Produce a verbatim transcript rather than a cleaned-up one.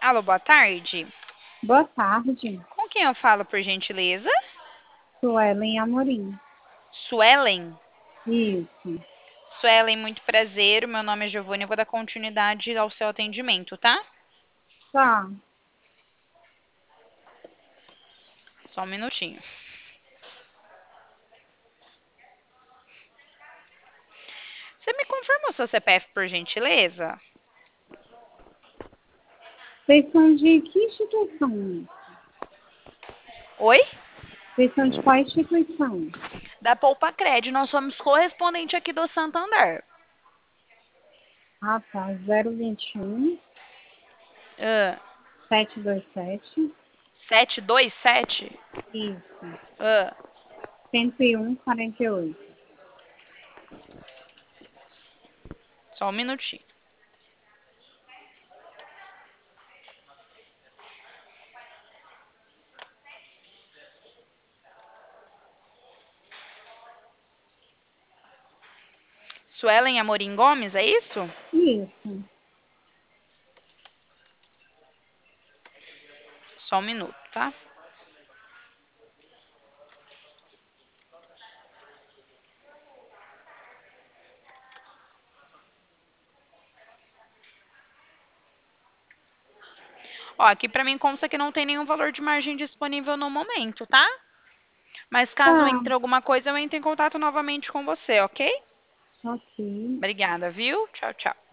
Alô, boa tarde. Boa tarde, Com quem eu falo, por gentileza? Suelen Amorim. Suelen? Isso, Suelen, muito prazer. Meu nome é Giovanna. Eu vou dar continuidade ao seu atendimento, tá? tá. Só um minutinho. Você me confirma o seu C P F, por gentileza? Vocês são de que instituição? Oi? Vocês são de qual instituição? Da Poupa Cred. Nós somos correspondente aqui do Santander. Ah, tá. zero vinte e um, Ah, setecentos e vinte e sete. sete dois sete? Isso. Ah, cento e um, quarenta e oito. só um minutinho. Suelen Amorim Gomes, é isso? Isso. Só um minuto, tá? Ó, aqui pra mim consta que não tem nenhum valor de margem disponível no momento, tá? Mas caso Tá. entre alguma coisa, eu entro em contato novamente com você, ok? Ok. Obrigada, viu? Tchau, tchau.